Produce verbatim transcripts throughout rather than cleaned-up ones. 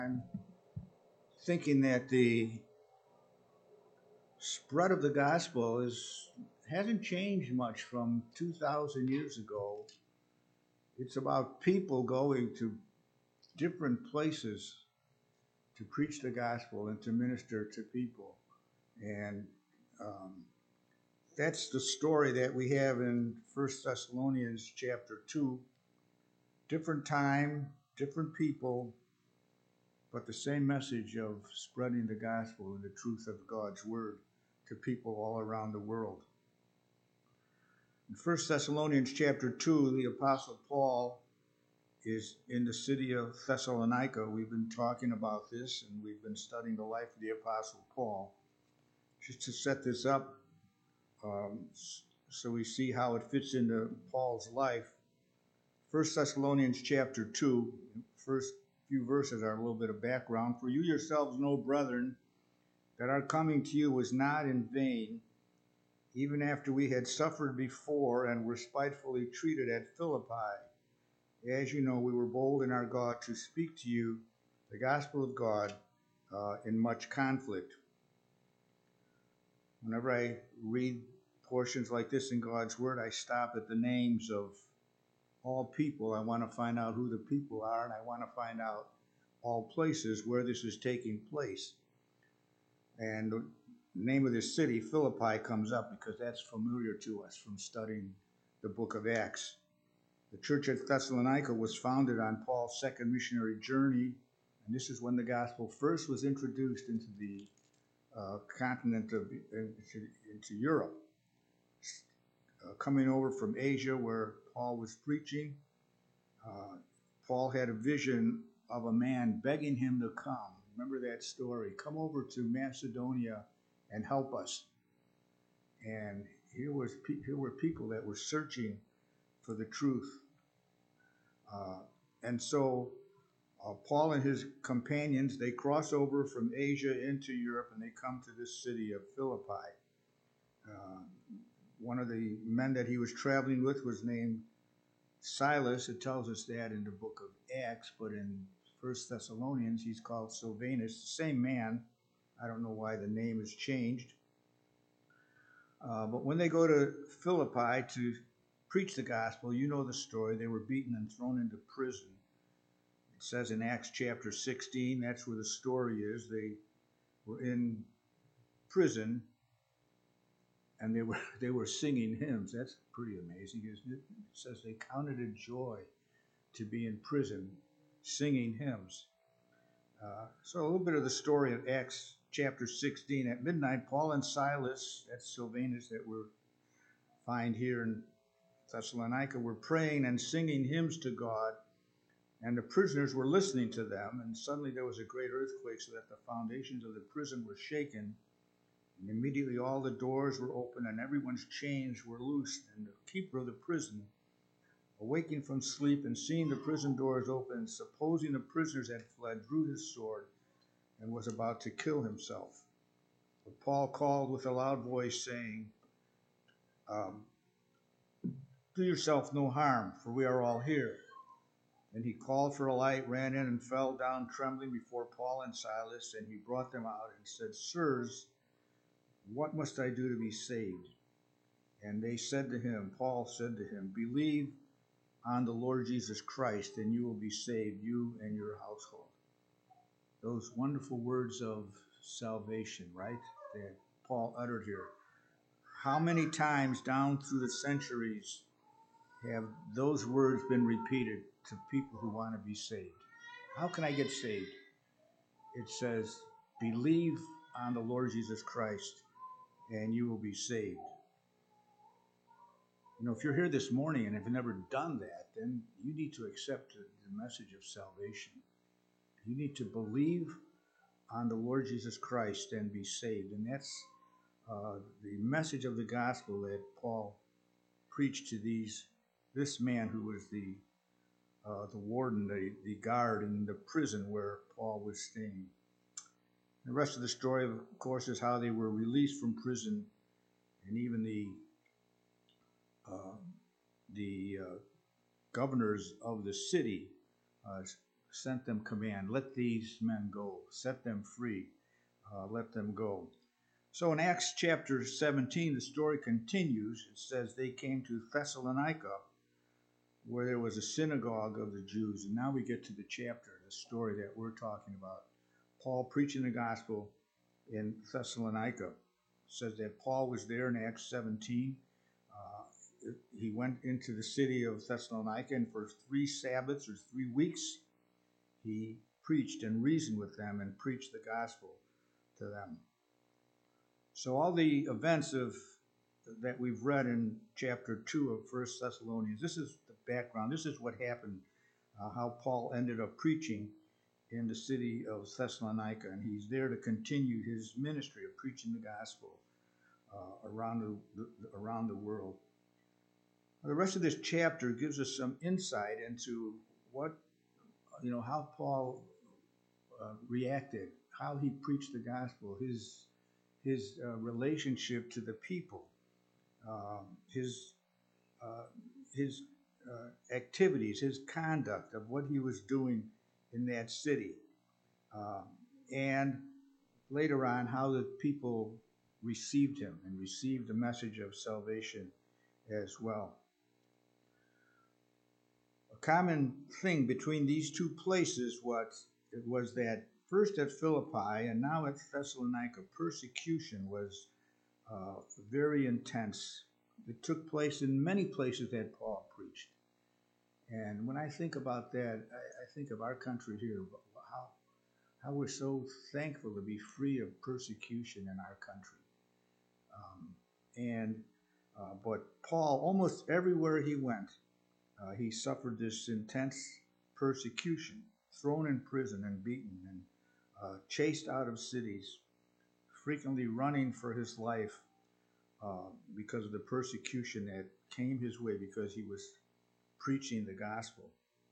I'm thinking that the spread of the gospel is hasn't changed much from two thousand years ago. It's about people going to different places to preach the gospel and to minister to people. And um, that's the story that we have in First Thessalonians chapter two. Different time, different people, but the same message of spreading the gospel and the truth of God's word to people all around the world. In First Thessalonians chapter two, the Apostle Paul is in the city of Thessalonica. We've been talking about this, and we've been studying the life of the Apostle Paul. Just to set this up, um, so we see how it fits into Paul's life. First Thessalonians chapter two, first few verses are a little bit of background. For you yourselves know, brethren, that our coming to you was not in vain, even after we had suffered before and were spitefully treated at Philippi. As you know, we were bold in our God to speak to you the gospel of God uh, in much conflict. Whenever I read portions like this in God's word, I stop at the names of all people. I want to find out who the people are, and I want to find out all places where this is taking place. And the name of this city, Philippi, comes up because that's familiar to us from studying the book of Acts. The church at Thessalonica was founded on Paul's second missionary journey, and this is when the gospel first was introduced into the uh, continent of into, into Europe. Uh, coming over from Asia, where Paul was preaching, uh, Paul had a vision of a man begging him to come. Remember that story? Come over to Macedonia and help us. And here was here were people that were searching for the truth. Uh, and so uh, Paul and his companions, they cross over from Asia into Europe, and they come to this city of Philippi. Uh, one of the men that he was traveling with was named Silas. It tells us that in the book of Acts, but in First Thessalonians, he's called Silvanus, the same man. I don't know why the name has changed. Uh, but when they go to Philippi to preach the gospel, you know the story. They were beaten and thrown into prison. It says in Acts chapter sixteen, that's where the story is. They were in prison, and they were they were singing hymns. That's pretty amazing, isn't it? It says they counted it joy to be in prison, singing hymns. Uh, so a little bit of the story of Acts chapter sixteen. At midnight, Paul and Silas, that's Silvanus that we find here in Thessalonica, were praying and singing hymns to God, and the prisoners were listening to them. And suddenly there was a great earthquake, so that the foundations of the prison were shaken. And immediately all the doors were open, and everyone's chains were loosed. And the keeper of the prison, awaking from sleep and seeing the prison doors open, supposing the prisoners had fled, drew his sword and was about to kill himself. But Paul called with a loud voice, saying, um, do yourself no harm, for we are all here. And he called for a light, ran in, and fell down trembling before Paul and Silas. And he brought them out and said, Sirs, what must I do to be saved? And they said to him, Paul said to him, believe on the Lord Jesus Christ, and you will be saved, you and your household. Those wonderful words of salvation, right, that Paul uttered here. How many times down through the centuries have those words been repeated to people who want to be saved? How can I get saved? It says, believe on the Lord Jesus Christ, and you will be saved. You know, if you're here this morning and have never done that, then you need to accept the message of salvation. You need to believe on the Lord Jesus Christ and be saved. And that's uh, the message of the gospel that Paul preached to these this man who was the uh, the warden, the, the guard in the prison where Paul was staying. The rest of the story, of course, is how they were released from prison, and even the uh, the uh, governors of the city uh, sent them command, let these men go, set them free, uh, let them go. So in Acts chapter seventeen, the story continues. It says they came to Thessalonica, where there was a synagogue of the Jews. And now we get to the chapter, the story that we're talking about. Paul preaching the gospel in Thessalonica. It says that Paul was there in Acts seventeen. Uh, he went into the city of Thessalonica, and for three Sabbaths or three weeks, he preached and reasoned with them and preached the gospel to them. So all the events of that we've read in chapter two of First Thessalonians, this is the background. This is what happened, uh, how Paul ended up preaching in the city of Thessalonica, and he's there to continue his ministry of preaching the gospel uh, around the, the around the world. The rest of this chapter gives us some insight into what, you know, how Paul uh, reacted, how he preached the gospel, his his uh, relationship to the people, um, his uh, his uh, activities, his conduct of what he was doing in that city, um, and later on how the people received him and received the message of salvation as well. A common thing between these two places was, it was that first at Philippi and now at Thessalonica, persecution was uh, very intense. It took place in many places that Paul preached. And when I think about that, I, I think of our country here, how, how we're so thankful to be free of persecution in our country. Um, and uh, but Paul, almost everywhere he went, uh, he suffered this intense persecution, thrown in prison and beaten and uh, chased out of cities, frequently running for his life uh, because of the persecution that came his way because he was preaching the gospel.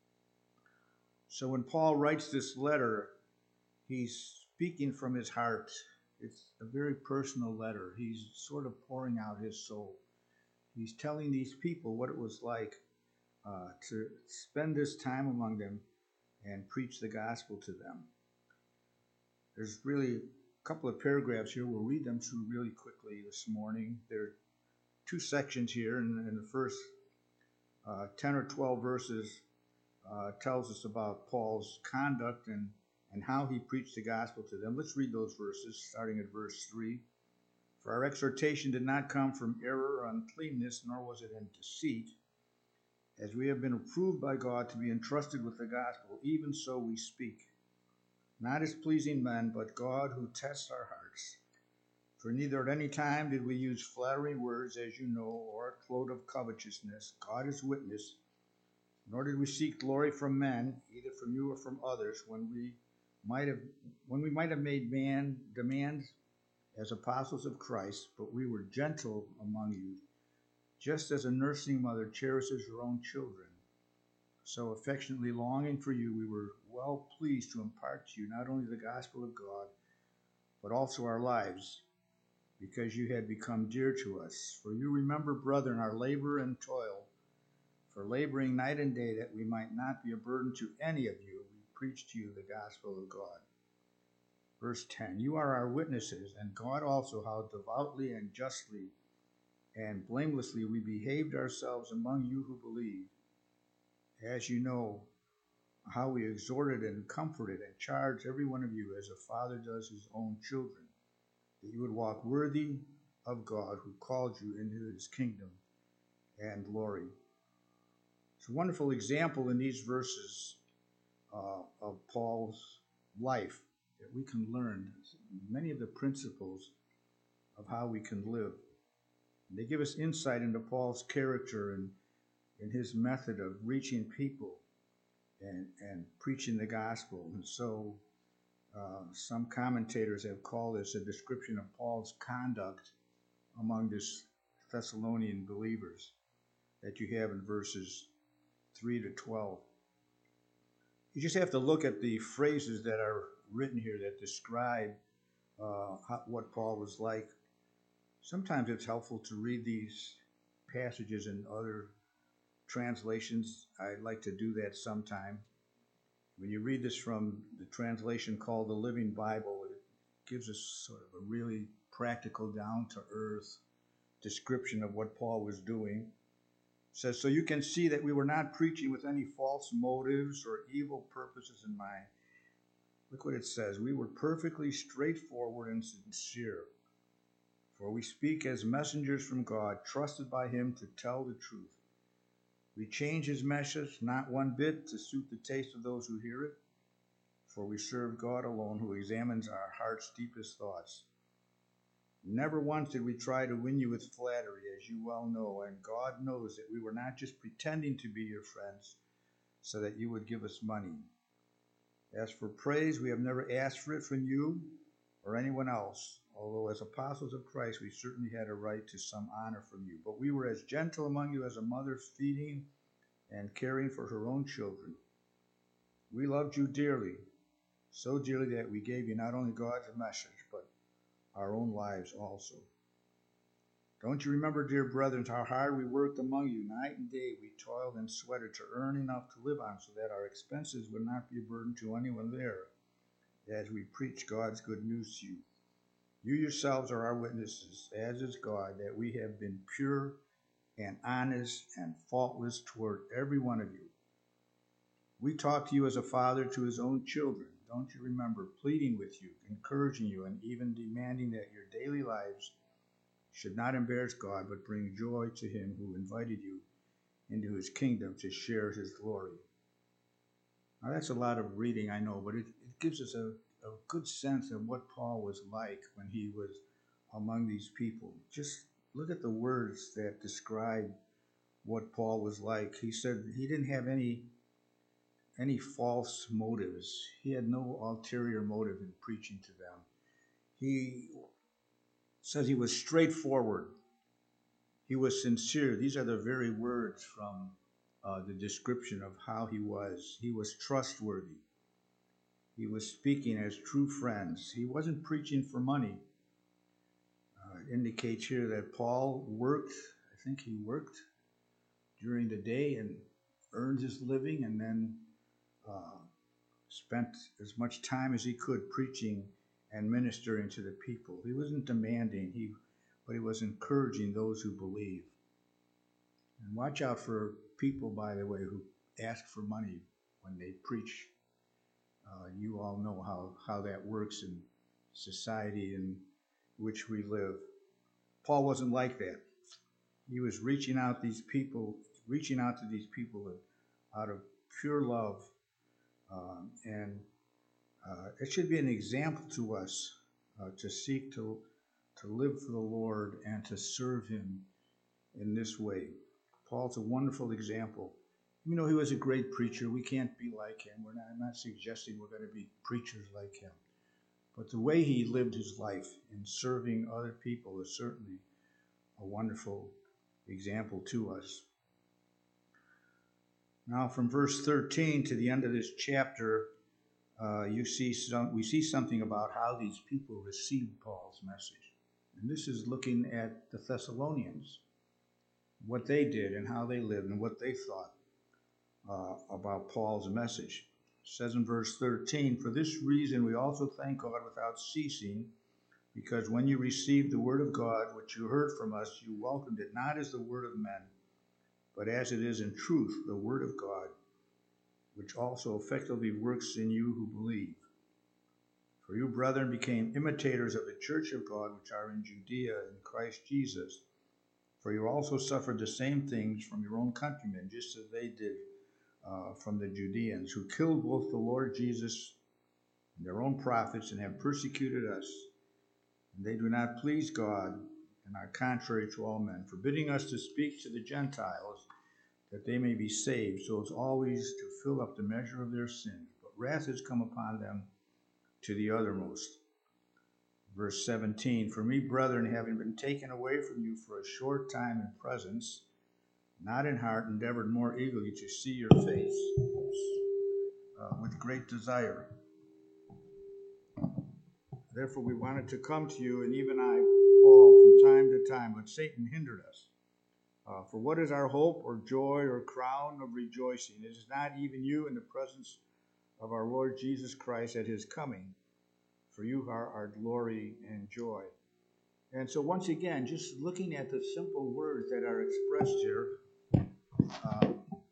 So when Paul writes this letter, he's speaking from his heart. It's a very personal letter. He's sort of pouring out his soul. He's telling these people what it was like uh, to spend this time among them and preach the gospel to them. There's really a couple of paragraphs here. We'll read them through really quickly this morning. There are two sections here, and in the first uh, ten or twelve verses uh, tells us about Paul's conduct and, and how he preached the gospel to them. Let's read those verses, starting at verse three. For our exhortation did not come from error or uncleanness, nor was it in deceit. As we have been approved by God to be entrusted with the gospel, even so we speak, not as pleasing men, but God who tests our hearts. For neither at any time did we use flattering words, as you know, or a cloak of covetousness. God is witness. Nor did we seek glory from men, either from you or from others, when we might have when we might have made man demands as apostles of Christ, but we were gentle among you, just as a nursing mother cherishes her own children. So affectionately longing for you, we were well pleased to impart to you not only the gospel of God, but also our lives, because you had become dear to us. For you remember, brethren, our labor and toil, for laboring night and day, that we might not be a burden to any of you, we preach to you the gospel of God. Verse ten, you are our witnesses, and God also, how devoutly and justly and blamelessly we behaved ourselves among you who believe. As you know, how we exhorted and comforted and charged every one of you as a father does his own children, that you would walk worthy of God who called you into his kingdom and glory. It's a wonderful example in these verses uh, of Paul's life that we can learn many of the principles of how we can live. And they give us insight into Paul's character and in his method of reaching people and, and preaching the gospel. And so uh, some commentators have called this a description of Paul's conduct among this Thessalonian believers that you have in verses three to twelve. You just have to look at the phrases that are written here that describe uh, how, what Paul was like. Sometimes it's helpful to read these passages in other translations. I'd like to do that sometime. When you read this from the translation called the Living Bible, it gives us sort of a really practical, down-to-earth description of what Paul was doing. It says, so you can see that we were not preaching with any false motives or evil purposes in mind. Look what it says. We were perfectly straightforward and sincere. For we speak as messengers from God, trusted by him to tell the truth. We change his message not one bit to suit the taste of those who hear it, for we serve God alone, who examines our heart's deepest thoughts. Never once did we try to win you with flattery, as you well know, and God knows that we were not just pretending to be your friends so that you would give us money. As for praise, we have never asked for it from you or anyone else, although as apostles of Christ we certainly had a right to some honor from you. But we were as gentle among you as a mother feeding and caring for her own children. We loved you dearly, so dearly that we gave you not only God's message, but our own lives also. Don't you remember, dear brethren, how hard we worked among you? Night and day we toiled and sweated to earn enough to live on so that our expenses would not be a burden to anyone there, as we preach God's good news to you. You yourselves are our witnesses, as is God, that we have been pure and honest and faultless toward every one of you. We talk to you as a father to his own children. Don't you remember, pleading with you, encouraging you, and even demanding that your daily lives should not embarrass God, but bring joy to him who invited you into his kingdom to share his glory. Now that's a lot of reading, I know, but it, it gives us a, a good sense of what Paul was like when he was among these people. Just look at the words that describe what Paul was like. He said he didn't have any any false motives. He had no ulterior motive in preaching to them. He says he was straightforward. He was sincere. These are the very words from uh, the description of how he was. He was trustworthy. He was speaking as true friends. He wasn't preaching for money. Uh, it indicates here that Paul worked, I think he worked during the day and earned his living, and then uh, spent as much time as he could preaching and ministering to the people. He wasn't demanding, he, but he was encouraging those who believe. And watch out for people, by the way, who ask for money when they preach. Uh, you all know how, how that works in society in which we live. Paul wasn't like that. He was reaching out these people, reaching out to these people out of pure love, um, and uh, it should be an example to us uh, to seek to to live for the Lord and to serve Him in this way. Paul's a wonderful example. You know, he was a great preacher. We can't be like him. We're not, I'm not suggesting we're going to be preachers like him. But the way he lived his life in serving other people is certainly a wonderful example to us. Now, from verse thirteen to the end of this chapter, uh, you see some, we see something about how these people received Paul's message. And this is looking at the Thessalonians, what they did and how they lived and what they thought uh, about Paul's message. It says in verse thirteen, for this reason we also thank God without ceasing, because when you received the word of God, which you heard from us, you welcomed it not as the word of men, but as it is in truth, the word of God, which also effectively works in you who believe. For you, brethren, became imitators of the church of God, which are in Judea in Christ Jesus. For you also suffered the same things from your own countrymen, just as they did uh, from the Judeans, who killed both the Lord Jesus and their own prophets, and have persecuted us. And they do not please God, and are contrary to all men, forbidding us to speak to the Gentiles, that they may be saved, so as always to fill up the measure of their sins. But wrath has come upon them to the uttermost. Verse seventeen, for me, brethren, having been taken away from you for a short time in presence, not in heart, endeavored more eagerly to see your face uh, with great desire. Therefore we wanted to come to you, and even I, Paul, from time to time, but Satan hindered us. Uh, for what is our hope or joy or crown of rejoicing? It is not even you in the presence of our Lord Jesus Christ at his coming. For you are our glory and joy. And so once again, just looking at the simple words that are expressed here, uh,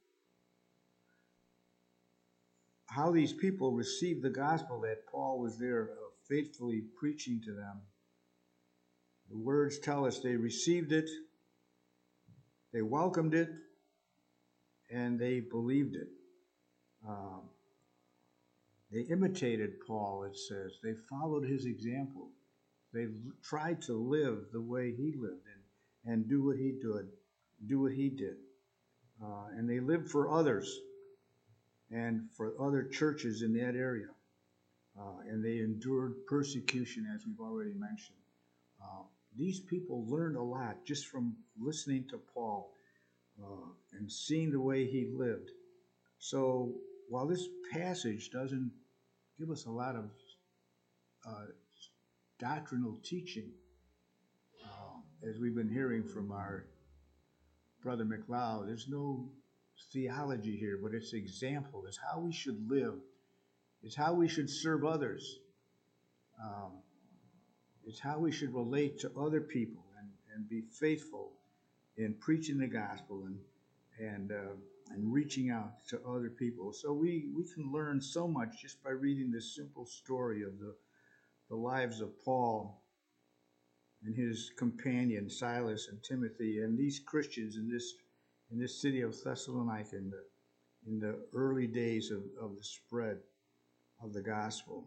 how these people received the gospel that Paul was there uh, faithfully preaching to them. The words tell us they received it, they welcomed it, and they believed it. Um, they imitated Paul, it says. They followed his example. They tried to live the way he lived and, and do what he did, do what he did. Uh, and they lived for others and for other churches in that area. Uh, and they endured persecution, as we've already mentioned. Uh, these people learned a lot just from listening to Paul uh, and seeing the way he lived. So while this passage doesn't give us a lot of uh, doctrinal teaching, uh, as we've been hearing from our brother McLeod, there's no theology here, but it's example. It's how we should live. It's how we should serve others. Um, it's how we should relate to other people and, and be faithful in preaching the gospel and and uh, and reaching out to other people. So we, we can learn so much just by reading this simple story of the, the lives of Paul and his companion Silas and Timothy and these Christians in this in this city of Thessalonica in the in the early days of, of the spread of the gospel.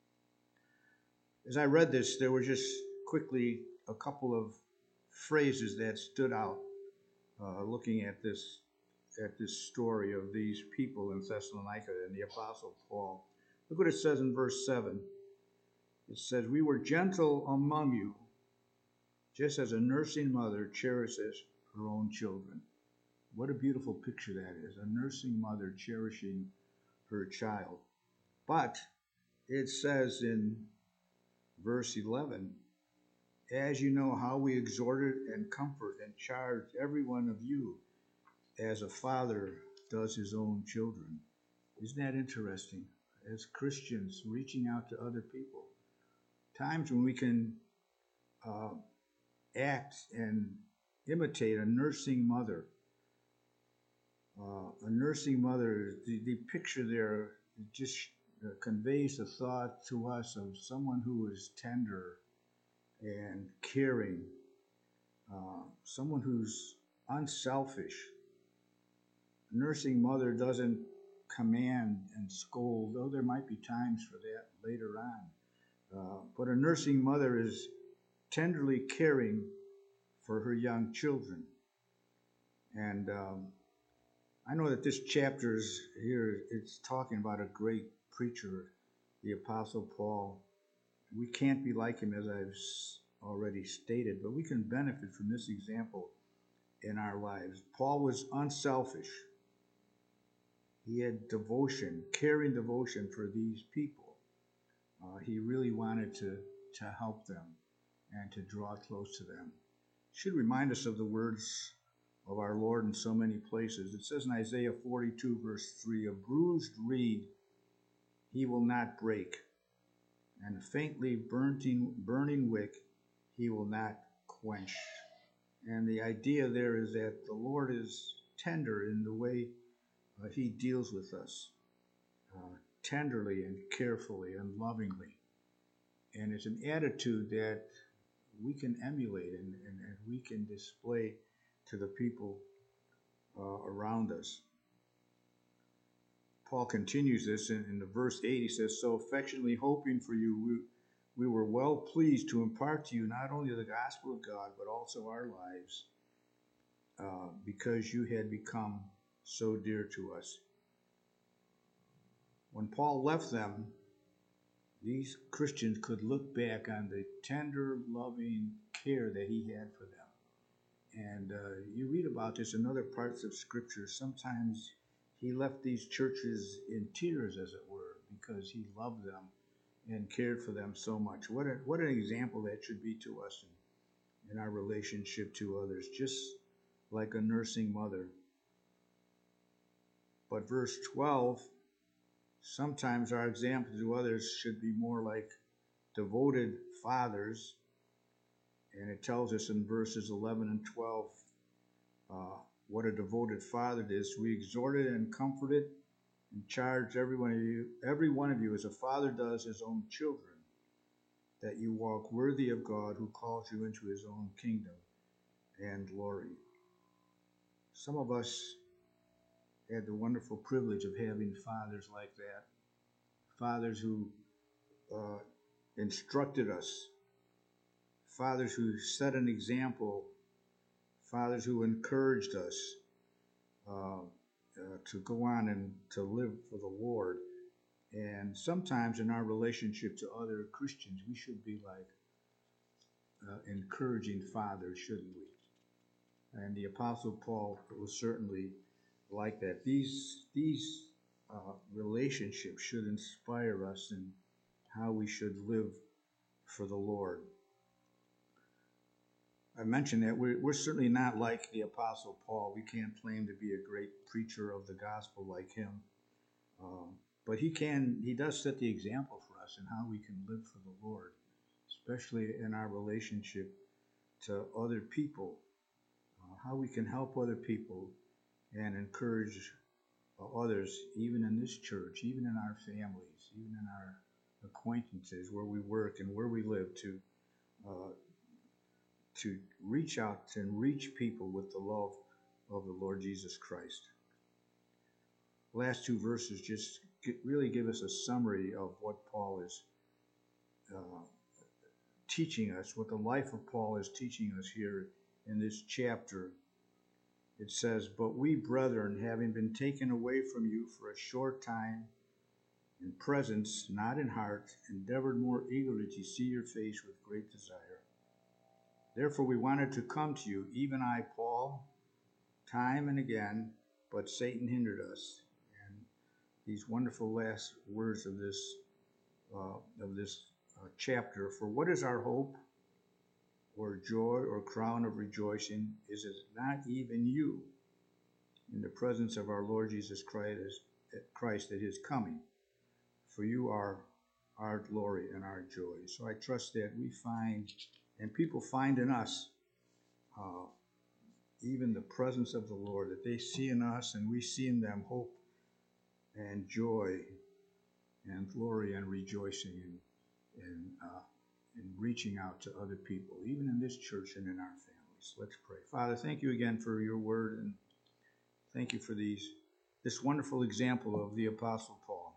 As I read this, there were just quickly a couple of phrases that stood out uh, looking at this at this story of these people in Thessalonica and the Apostle Paul. Look what it says in verse seven. It says, "We were gentle among you, just as a nursing mother cherishes her own children." What a beautiful picture that is, a nursing mother cherishing her child. But it says in verse eleven, "As you know how we exhorted and comfort and charged every one of you as a father does his own children." Isn't that interesting? As Christians, reaching out to other people. Times when we can uh, act and imitate a nursing mother. Uh, a nursing mother, the, the picture there just uh, conveys the thought to us of someone who is tender and caring, uh, someone who's unselfish. A nursing mother doesn't command and scold, though there might be times for that later on. Uh, but a nursing mother is tenderly caring for her young children. And um, I know that this chapter is here, it's talking about a great preacher, the Apostle Paul. We can't be like him, as I've already stated, but we can benefit from this example in our lives. Paul was unselfish. He had devotion, caring devotion for these people. Uh, he really wanted to, to help them and to draw close to them. It should remind us of the words of our Lord in so many places. It says in Isaiah forty-two, verse three, "A bruised reed he will not break, and a faintly burning, burning wick he will not quench." And the idea there is that the Lord is tender in the way uh, he deals with us, uh, tenderly and carefully and lovingly. And it's an attitude that we can emulate and, and, and we can display to the people uh, around us. Paul continues this in, in the verse eight. He says, "So affectionately hoping for you, we, we were well pleased to impart to you not only the gospel of God, but also our lives, uh, because you had become so dear to us." When Paul left them, these Christians could look back on the tender, loving care that he had for them. And uh, you read about this in other parts of Scripture. Sometimes he left these churches in tears, as it were, because he loved them and cared for them so much. What, a, what an example that should be to us in, in our relationship to others, just like a nursing mother. But verse twelve sometimes our example to others should be more like devoted fathers. And it tells us in verses eleven and twelve uh, what a devoted father is. We exhorted and comforted and charged every one of you, every one of you, as a father does his own children, that you walk worthy of God who calls you into his own kingdom and glory. Some of us had the wonderful privilege of having fathers like that, fathers who uh, instructed us, fathers who set an example, fathers who encouraged us uh, uh, to go on and to live for the Lord. And sometimes in our relationship to other Christians, we should be like uh, encouraging fathers, shouldn't we? And the Apostle Paul was certainly like that. These these uh, relationships should inspire us in how we should live for the Lord. I mentioned that we're, we're certainly not like the Apostle Paul. We can't claim to be a great preacher of the gospel like him. Um, but he can, he does set the example for us in how we can live for the Lord, especially in our relationship to other people, uh, how we can help other people and encourage uh, others, even in this church, even in our families, even in our acquaintances, where we work and where we live, to uh, to reach out and reach people with the love of the Lord Jesus Christ. Last two verses just get, really give us a summary of what Paul is uh, teaching us, what the life of Paul is teaching us here in this chapter. It says, "But we, brethren, having been taken away from you for a short time, in presence, not in heart, endeavored more eagerly to see your face with great desire. Therefore we wanted to come to you, even I, Paul, time and again, but Satan hindered us." And these wonderful last words of this uh, of this uh, chapter. "For what is our hope, or joy, or crown of rejoicing? Is it not even you, in the presence of our Lord Jesus Christ, Christ at his coming? For you are our glory and our joy." So I trust that we find, and people find in us, uh, even the presence of the Lord, that they see in us and we see in them hope and joy and glory and rejoicing in, in, uh, in reaching out to other people, even in this church and in our families. Let's pray. Father, thank you again for your word, and thank you for these this wonderful example of the Apostle Paul.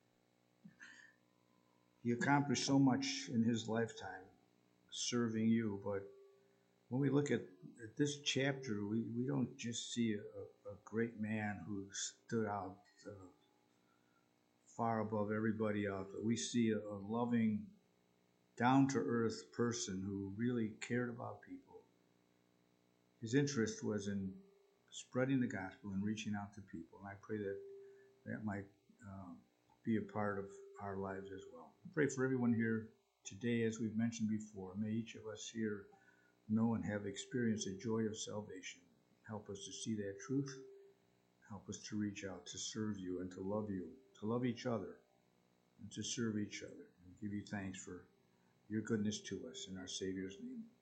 He accomplished so much in his lifetime serving you, but when we look at, at this chapter, we, we don't just see a, a great man who stood out uh, far above everybody else, but we see a, a loving, down-to-earth person who really cared about people. His interest was in spreading the gospel and reaching out to people, and I pray that that might uh, be a part of our lives as well. I pray for everyone here today, as we've mentioned before. May each of us here know and have experienced the joy of salvation. Help us to see that truth. Help us to reach out, to serve you, and to love you, to love each other, and to serve each other, and give you thanks for your goodness to us in our Savior's name.